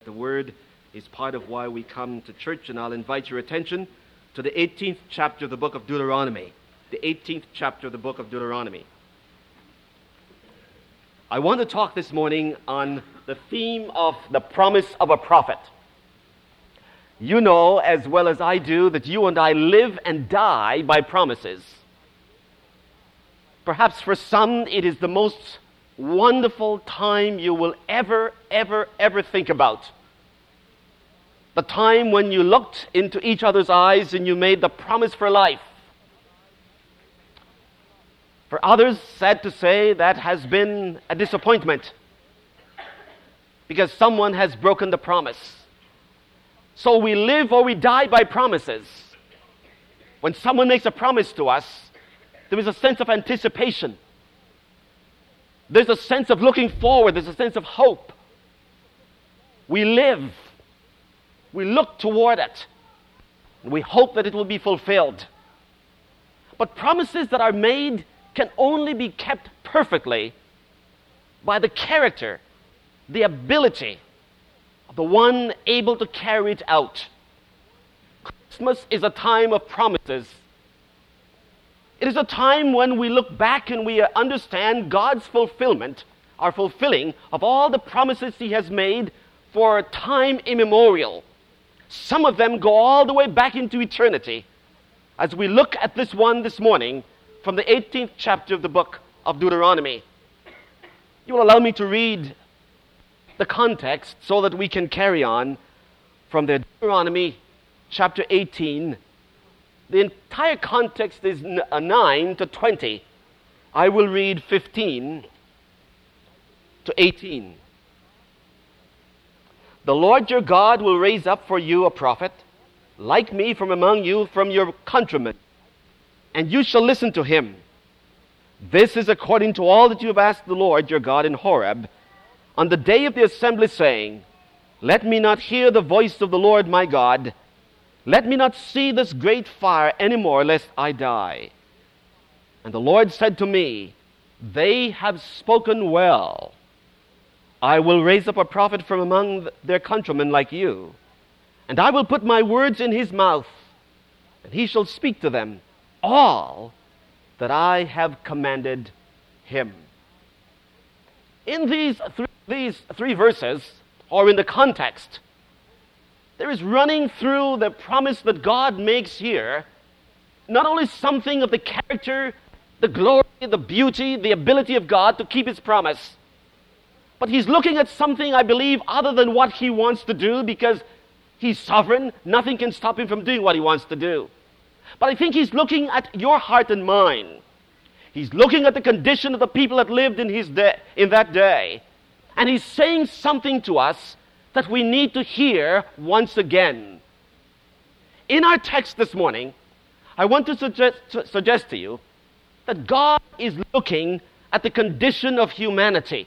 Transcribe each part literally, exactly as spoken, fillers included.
The Word is part of why we come to church, and I'll invite your attention to the eighteenth chapter of the book of Deuteronomy. The eighteenth chapter of the book of Deuteronomy. I want to talk this morning on the theme of the promise of a prophet. You know as well as I do that you and I live and die by promises. Perhaps for some it is the most wonderful time you will ever, ever, ever think about. The time when you looked into each other's eyes and you made the promise for life. For others, sad to say, that has been a disappointment because someone has broken the promise. So we live or we die by promises. When someone makes a promise to us, there is a sense of anticipation. There's a sense of looking forward. There's a sense of hope. We live. We look toward it. We hope that it will be fulfilled. But promises that are made can only be kept perfectly by the character, the ability of the one able to carry it out. Christmas is a time of promises. It is a time when we look back and we understand God's fulfillment, our fulfilling of all the promises He has made for time immemorial. Some of them go all the way back into eternity. As we look at this one this morning from the eighteenth chapter of the book of Deuteronomy, you will allow me to read the context so that we can carry on from the Deuteronomy chapter eighteen. The entire context is nine to twenty. I will read fifteen to eighteen. The Lord your God will raise up for you a prophet, like me from among you, from your countrymen, and you shall listen to him. This is according to all that you have asked the Lord your God in Horeb, on the day of the assembly, saying, Let me not hear the voice of the Lord my God, let me not see this great fire any more, lest I die. And the Lord said to me, They have spoken well. I will raise up a prophet from among their countrymen like you, and I will put my words in his mouth, and he shall speak to them all that I have commanded him. In these three, these three verses, or in the context, there is running through the promise that God makes here, not only something of the character, the glory, the beauty, the ability of God to keep His promise, but He's looking at something, I believe, other than what He wants to do, because He's sovereign. Nothing can stop Him from doing what He wants to do. But I think He's looking at your heart and mine. He's looking at the condition of the people that lived in, his day, in that day, and He's saying something to us that we need to hear once again. In our text this morning, I want to suggest, to suggest to you that God is looking at the condition of humanity.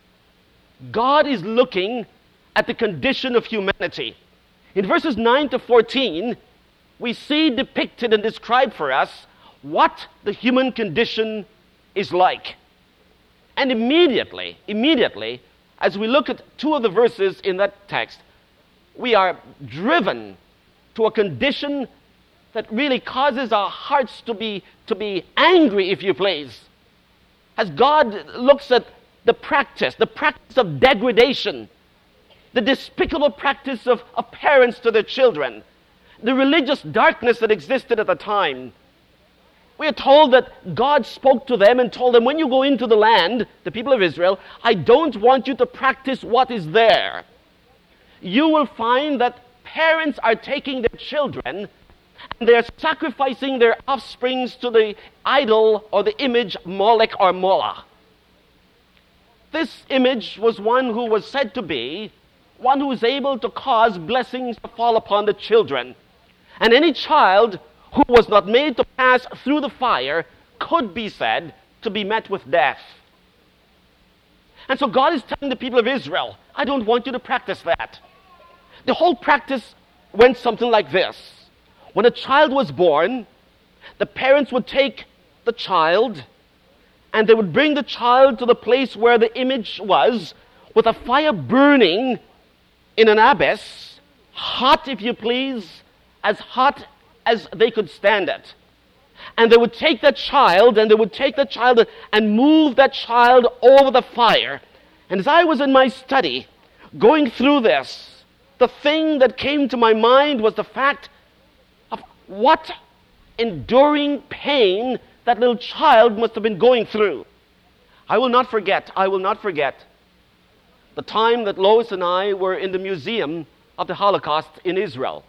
God is looking at the condition of humanity. In verses nine to fourteen, we see depicted and described for us what the human condition is like. And immediately, immediately, as we look at two of the verses in that text, we are driven to a condition that really causes our hearts to be, to be angry, if you please. As God looks at the practice, the practice of degradation, the despicable practice of, of parents to their children, the religious darkness that existed at the time. We are told that God spoke to them and told them, when you go into the land, the people of Israel, I don't want you to practice what is there. You will find that parents are taking their children and they're sacrificing their offsprings to the idol or the image Molech or Molah. This image was one who was said to be one who was able to cause blessings to fall upon the children. And any child who was not made to pass through the fire could be said to be met with death. And so God is telling the people of Israel, I don't want you to practice that. The whole practice went something like this. When a child was born, the parents would take the child and they would bring the child to the place where the image was with a fire burning in an abyss, hot, if you please, as hot as they could stand it. And they would take that child, and they would take that child and move that child over the fire. And as I was in my study, going through this, the thing that came to my mind was the fact of what enduring pain that little child must have been going through. I will not forget, I will not forget the time that Lois and I were in the Museum of the Holocaust in Israel.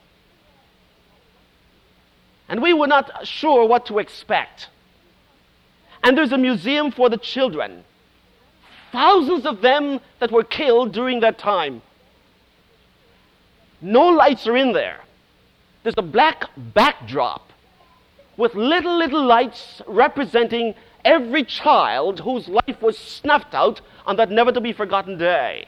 And we were not sure what to expect. And there's a museum for the children. Thousands of them that were killed during that time. No lights are in there. There's a black backdrop with little, little lights representing every child whose life was snuffed out on that never-to-be-forgotten day.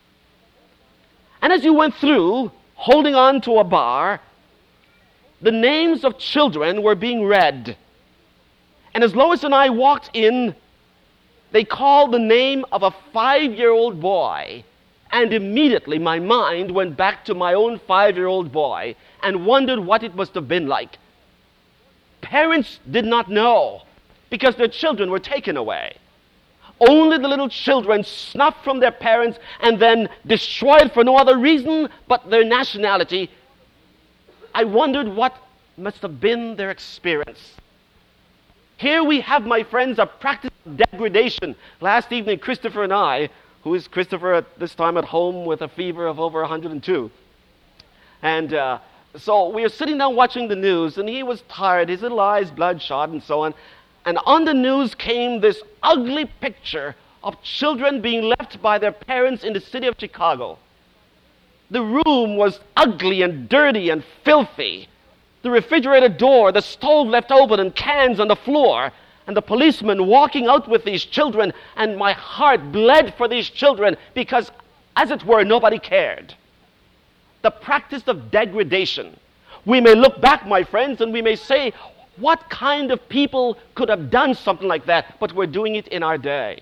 And as you went through, holding on to a bar, the names of children were being read. And as Lois and I walked in, they called the name of a five-year-old boy. And immediately my mind went back to my own five-year-old boy and wondered what it must have been like. Parents did not know because their children were taken away. Only the little children snuffed from their parents and then destroyed for no other reason but their nationality. I wondered what must have been their experience. Here we have, my friends, a practice of degradation. Last evening, Christopher and I, who is Christopher at this time at home with a fever of over one hundred two, and uh, so we were sitting down watching the news, and he was tired, his little eyes bloodshot and so on. And on the news came this ugly picture of children being left by their parents in the city of Chicago. The room was ugly and dirty and filthy. The refrigerator door, the stove left open and cans on the floor, and the policeman walking out with these children, and my heart bled for these children because, as it were, nobody cared. The practice of degradation. We may look back, my friends, and we may say, what kind of people could have done something like that? But we're doing it in our day.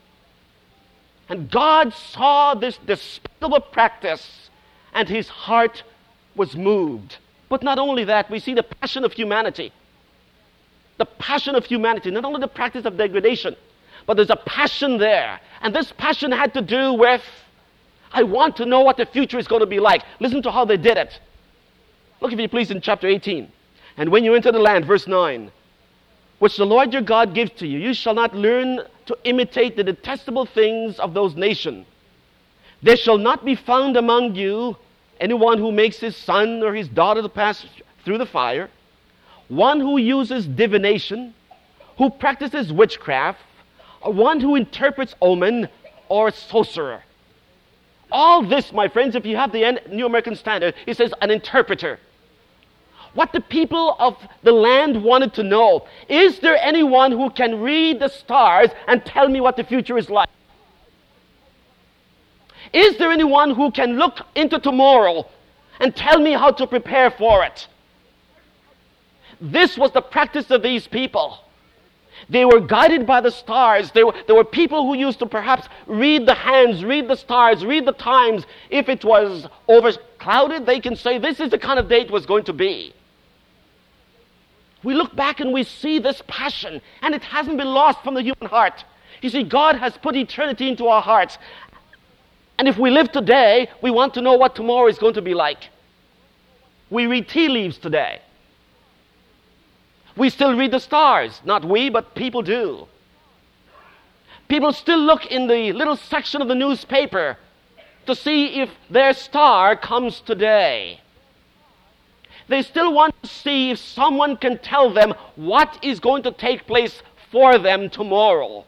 And God saw this despicable practice, and his heart was moved. But not only that, we see the passion of humanity. The passion of humanity, not only the practice of degradation, but there's a passion there. And this passion had to do with, I want to know what the future is going to be like. Listen to how they did it. Look, if you please, in chapter eighteen. And when you enter the land, verse nine, which the Lord your God gives to you, you shall not learn to imitate the detestable things of those nations. There shall not be found among you anyone who makes his son or his daughter to pass through the fire, one who uses divination, who practices witchcraft, or one who interprets omen, or a sorcerer. All this, my friends, if you have the New American Standard, it says an interpreter. What the people of the land wanted to know, is there anyone who can read the stars and tell me what the future is like? Is there anyone who can look into tomorrow and tell me how to prepare for it? This was the practice of these people. They were guided by the stars. There were, there were people who used to perhaps read the hands, read the stars, read the times. If it was overclouded, they can say this is the kind of day it was going to be. We look back and we see this passion, and it hasn't been lost from the human heart. You see, God has put eternity into our hearts. And if we live today, we want to know what tomorrow is going to be like. We read tea leaves today. We still read the stars. Not we, but people do. People still look in the little section of the newspaper to see if their star comes today. They still want to see if someone can tell them what is going to take place for them tomorrow.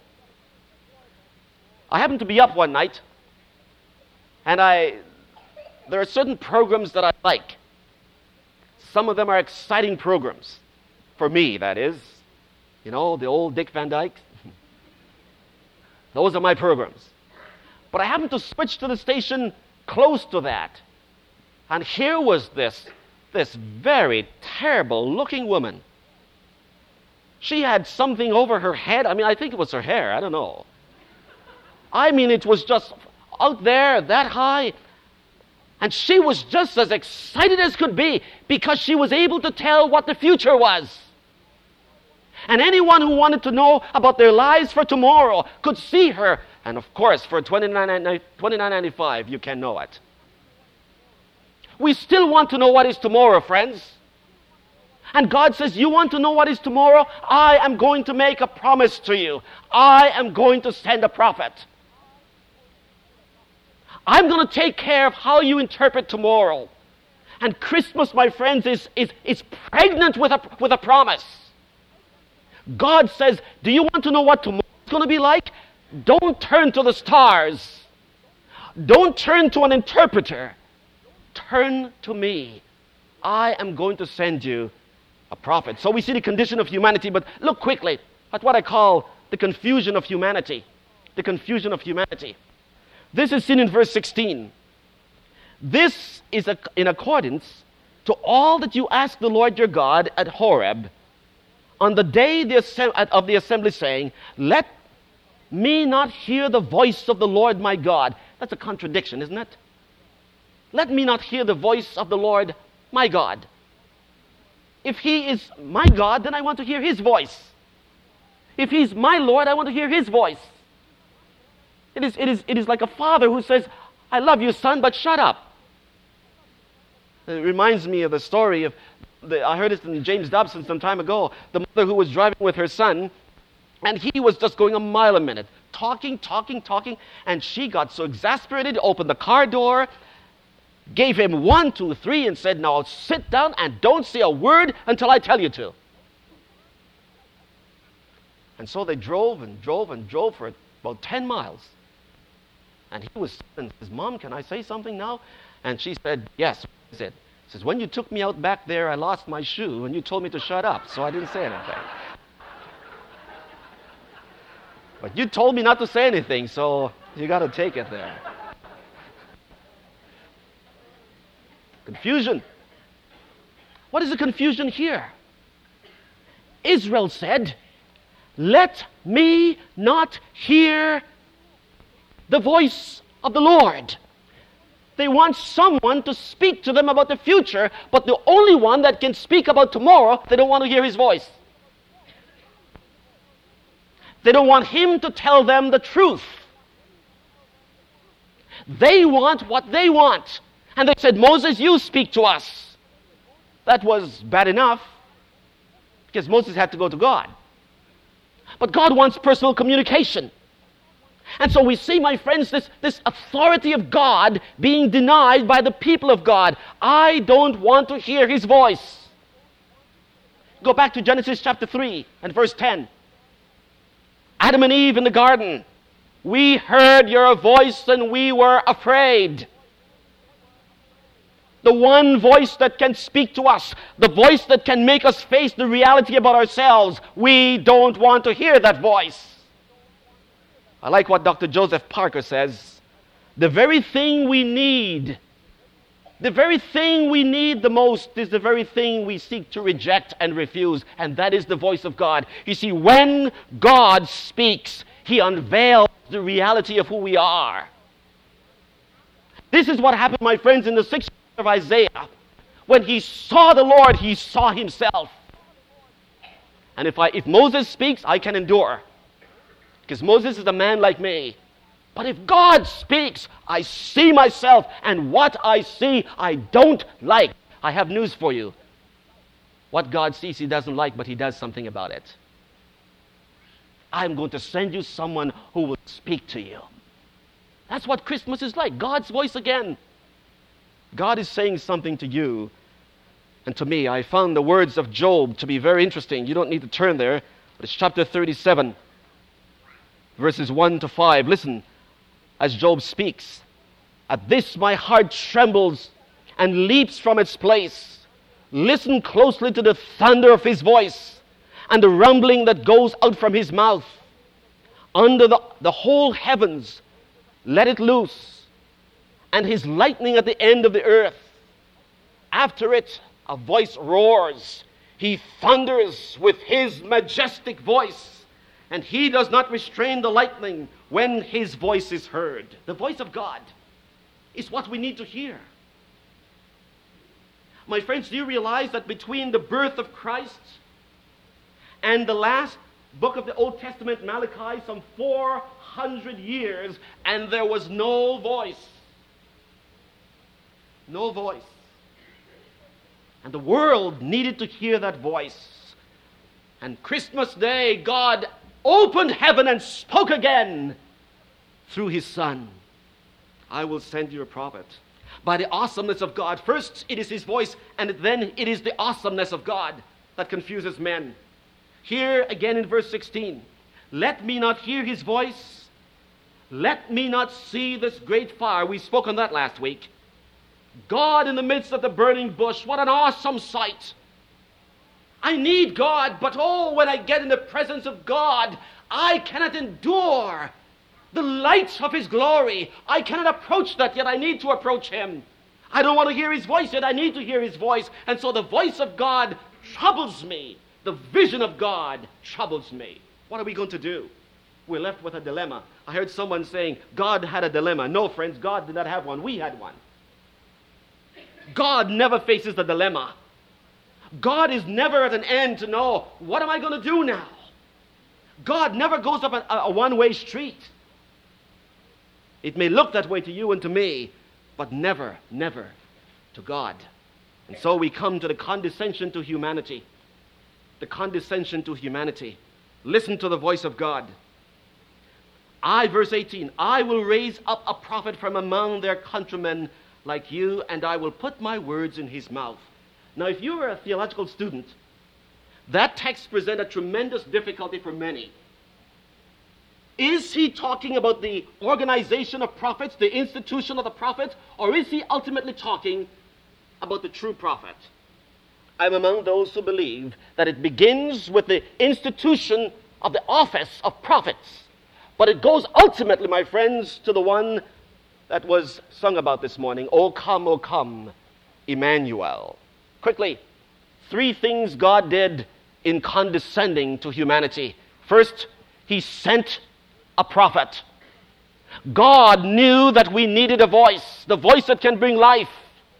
I happened to be up one night, and I there are certain programs that I like. Some of them are exciting programs. For me, that is. You know, the old Dick Van Dyke. Those are my programs. But I happened to switch to the station close to that. And here was this, this very terrible looking woman. She had something over her head. I mean, I think it was her hair. I don't know. I mean, it was just out there, that high. And she was just as excited as could be because she was able to tell what the future was. And anyone who wanted to know about their lives for tomorrow could see her. And of course, for twenty-nine ninety-five, you can know it. We still want to know what is tomorrow, friends. And God says, you want to know what is tomorrow? I am going to make a promise to you. I am going to send a prophet. I'm going to take care of how you interpret tomorrow. And Christmas, my friends, is, is, is pregnant with a, with a promise. God says, do you want to know what tomorrow is going to be like? Don't turn to the stars. Don't turn to an interpreter. Turn to me. I am going to send you a prophet. So we see the condition of humanity, but look quickly at what I call the confusion of humanity. The confusion of humanity. This is seen in verse sixteen. This is in accordance to all that you asked the Lord your God at Horeb on the day of the assembly, saying, let me not hear the voice of the Lord my God. That's a contradiction, isn't it? Let me not hear the voice of the Lord my God. If he is my God, then I want to hear his voice. If he's my Lord, I want to hear his voice. It is, it is, it is like a father who says, I love you, son, but shut up. It reminds me of the story of, the, I heard it in James Dobson some time ago, the mother who was driving with her son, and he was just going a mile a minute, talking, talking, talking, and she got so exasperated, opened the car door, gave him one, two, three, and said, now sit down and don't say a word until I tell you to. And so they drove and drove and drove for about ten miles. And he was, and says, Mom, can I say something now? And she said, yes. What is it? He says, when you took me out back there, I lost my shoe, and you told me to shut up, so I didn't say anything. But you told me not to say anything, so you got to take it there. Confusion. What is the confusion here? Israel said, let me not hear the voice of the Lord. They want someone to speak to them about the future, but the only one that can speak about tomorrow, they don't want to hear his voice. They don't want him to tell them the truth. They want what they want. And they said, Moses, you speak to us. That was bad enough, because Moses had to go to God. But God wants personal communication. And so we see, my friends, this, this authority of God being denied by the people of God. I don't want to hear his voice. Go back to Genesis chapter three and verse ten. Adam and Eve in the garden. We heard your voice and we were afraid. The one voice that can speak to us, the voice that can make us face the reality about ourselves, we don't want to hear that voice. I like what Doctor Joseph Parker says. The very thing we need, the very thing we need the most is the very thing we seek to reject and refuse, and that is the voice of God. You see, when God speaks, he unveils the reality of who we are. This is what happened, my friends, in the sixth chapter of Isaiah. When he saw the Lord, he saw himself. And if I, if Moses speaks, I can endure. Because Moses is a man like me. But if God speaks, I see myself, and what I see, I don't like. I have news for you. What God sees, he doesn't like, but he does something about it. I'm going to send you someone who will speak to you. That's what Christmas is like. God's voice again. God is saying something to you and to me. I found the words of Job to be very interesting. You don't need to turn there, but it's chapter thirty-seven. Verses one to five. Listen as Job speaks. At this my heart trembles and leaps from its place. Listen closely to the thunder of his voice and the rumbling that goes out from his mouth. Under the, the whole heavens, let it loose, and his lightning at the end of the earth. After it, a voice roars. He thunders with his majestic voice. And he does not restrain the lightning when his voice is heard. The voice of God is what we need to hear. My friends, do you realize that between the birth of Christ and the last book of the Old Testament, Malachi, some four hundred years, and there was no voice. No voice. And the world needed to hear that voice. And Christmas Day, God opened heaven and spoke again through His Son. I will send you a prophet. By the awesomeness of God. First, it is His voice, and then it is the awesomeness of God that confuses men. Here again in verse sixteen, let me not hear His voice. Let me not see this great fire. We spoke on that last week. God in the midst of the burning bush. What an awesome sight. I need God, but oh, when I get in the presence of God, I cannot endure the light of His glory. I cannot approach that, yet I need to approach Him. I don't want to hear His voice, yet I need to hear His voice. And so the voice of God troubles me. The vision of God troubles me. What are we going to do? We're left with a dilemma. I heard someone saying, God had a dilemma. No, friends, God did not have one. We had one. God never faces the dilemma. God is never at an end to know, what am I going to do now? God never goes up a, a one-way street. It may look that way to you and to me, but never, never to God. And so we come to the condescension to humanity. The condescension to humanity. Listen to the voice of God. I, verse eighteen, I will raise up a prophet from among their countrymen like you, and I will put my words in his mouth. Now, if you were a theological student, that text presents a tremendous difficulty for many. Is he talking about the organization of prophets, the institution of the prophet, or is he ultimately talking about the true prophet? I'm among those who believe that it begins with the institution of the office of prophets, but it goes ultimately, my friends, to the one that was sung about this morning, O come, O come, Emmanuel. Quickly, three things God did in condescending to humanity. First, He sent a prophet. God knew that we needed a voice, the voice that can bring life,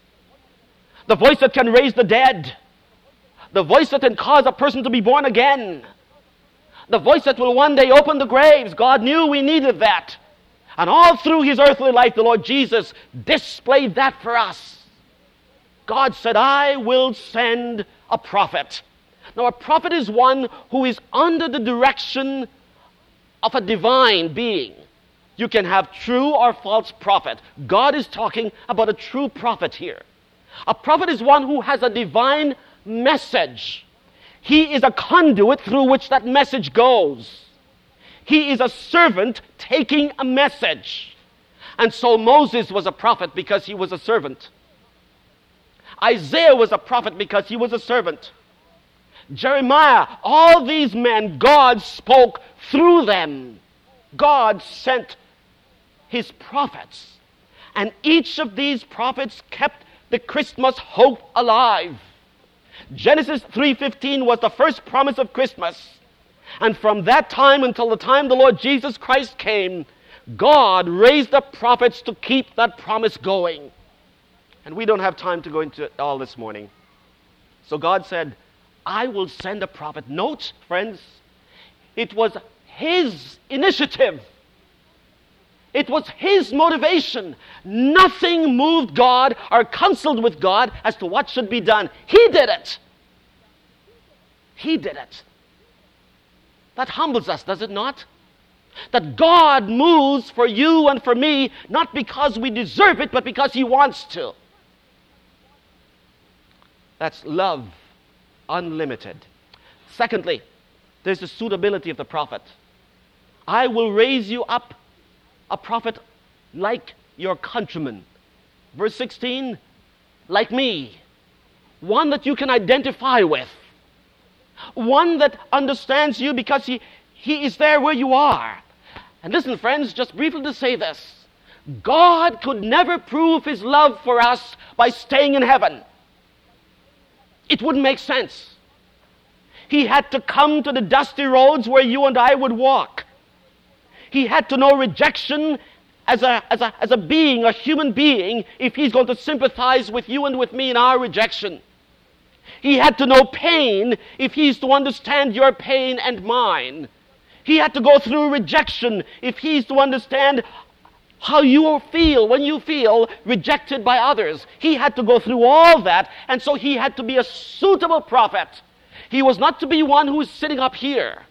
the voice that can raise the dead, the voice that can cause a person to be born again, the voice that will one day open the graves. God knew we needed that. And all through His earthly life, the Lord Jesus displayed that for us. God said, I will send a prophet. Now, a prophet is one who is under the direction of a divine being. You can have true or false prophet. God is talking about a true prophet here. A prophet is one who has a divine message. He is a conduit through which that message goes. He is a servant taking a message. And so Moses was a prophet because he was a servant. Isaiah was a prophet because he was a servant. Jeremiah, all these men, God spoke through them. God sent His prophets. And each of these prophets kept the Christmas hope alive. Genesis three fifteen was the first promise of Christmas. And from that time until the time the Lord Jesus Christ came, God raised up prophets to keep that promise going. And we don't have time to go into it all this morning. So God said, I will send a prophet. Note, friends, it was His initiative. It was His motivation. Nothing moved God or counseled with God as to what should be done. He did it. He did it. That humbles us, does it not? That God moves for you and for me, not because we deserve it, but because He wants to. That's love unlimited. Secondly, there's the suitability of the prophet. I will raise you up a prophet like your countrymen. Verse sixteen, like me. One that you can identify with. One that understands you because he, he is there where you are. And listen, friends, just briefly to say this. God could never prove His love for us by staying in heaven. It wouldn't make sense. He had to come to the dusty roads where you and I would walk. He had to know rejection as a, as a, as a being, a human being, if he's going to sympathize with you and with me in our rejection. He had to know pain if he's to understand your pain and mine. He had to go through rejection if he's to understand how you feel when you feel rejected by others. He had to go through all that, and so he had to be a suitable prophet. He was not to be one who is sitting up here.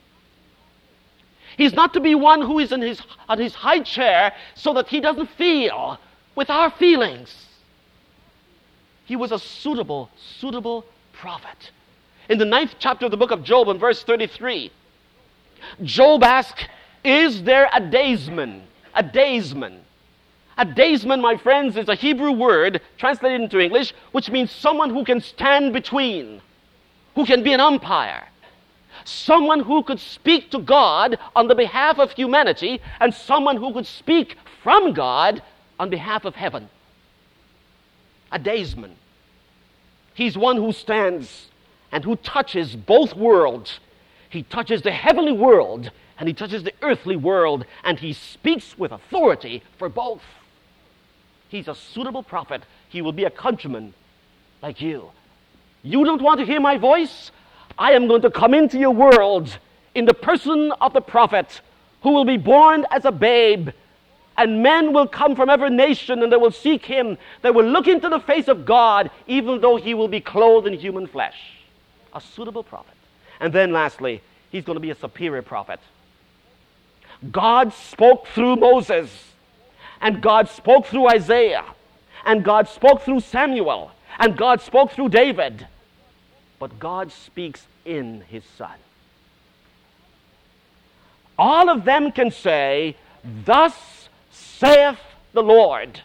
He's not to be one who is in his, on his high chair so that he doesn't feel with our feelings. He was a suitable, suitable prophet. In the ninth chapter of the book of Job, in verse thirty-three, Job asked, is there a daysman? A daysman. A daysman, my friends, is a Hebrew word translated into English, which means someone who can stand between, who can be an umpire. Someone who could speak to God on the behalf of humanity, and someone who could speak from God on behalf of heaven. A daysman. He's one who stands and who touches both worlds. He touches the heavenly world and he touches the earthly world, and he speaks with authority for both. He's a suitable prophet. He will be a countryman like you. You don't want to hear my voice? I am going to come into your world in the person of the prophet who will be born as a babe. And men will come from every nation, and they will seek him. They will look into the face of God, even though he will be clothed in human flesh. A suitable prophet. And then lastly, he's going to be a superior prophet. God spoke through Moses, and God spoke through Isaiah, and God spoke through Samuel, and God spoke through David. But God speaks in his Son. All of them can say, thus saith the Lord.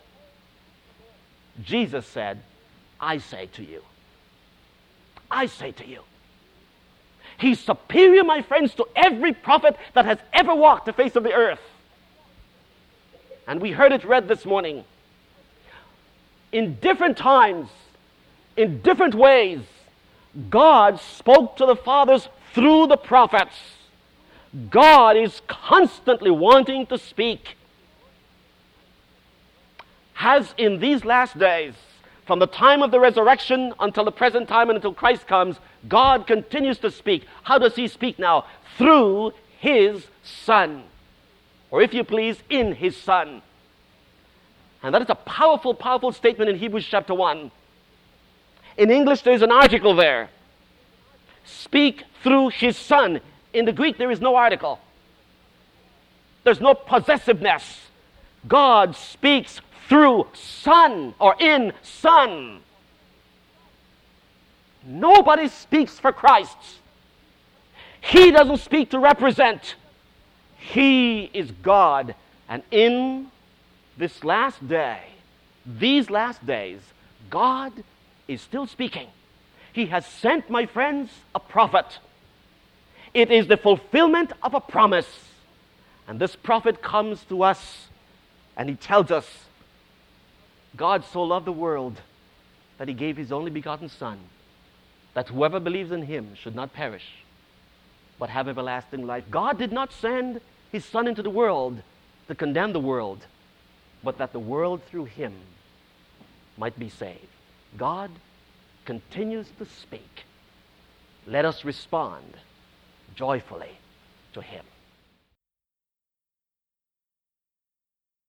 Jesus said, I say to you. I say to you. He's superior, my friends, to every prophet that has ever walked the face of the earth. And we heard it read this morning. In different times, in different ways, God spoke to the fathers through the prophets. God is constantly wanting to speak. Has in these last days, from the time of the resurrection until the present time and until Christ comes, God continues to speak. How does he speak now? Through his Son. Or if you please, in his Son. And that is a powerful, powerful statement in Hebrews chapter one. In English, there is an article there. Speak through his Son. In the Greek, there is no article. There's no possessiveness. God speaks through Son, or in Son. Nobody speaks for Christ. He doesn't speak to represent. He is God. And in this last day, these last days, God is still speaking. He has sent, my friends, a prophet. It is the fulfillment of a promise. And this prophet comes to us and he tells us, God so loved the world that he gave his only begotten Son, that whoever believes in him should not perish, but have everlasting life. God did not send his Son into the world to condemn the world, but that the world through him might be saved. God continues to speak. Let us respond joyfully to him.